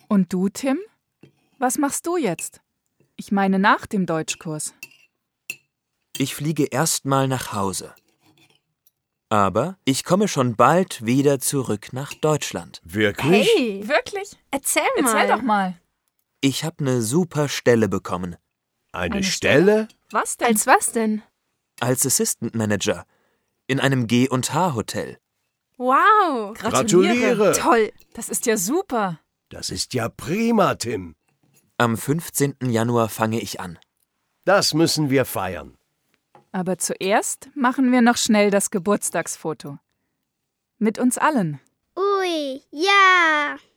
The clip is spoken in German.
Und du, Tim? Was machst du jetzt? Ich meine nach dem Deutschkurs. Ich fliege erstmal nach Hause. Aber ich komme schon bald wieder zurück nach Deutschland. Wirklich? Hey, Wirklich? erzähl Erzähl doch mal. Ich habe eine super Stelle bekommen. Eine Stelle? Was denn? Als was denn? Als Assistant Manager. In einem G&H-Hotel. Wow. Gratuliere. Toll. Das ist ja super. Das ist ja prima, Tim. Am 15. Januar fange ich an. Das müssen wir feiern. Aber zuerst machen wir noch schnell das Geburtstagsfoto. Mit uns allen. Ui, ja.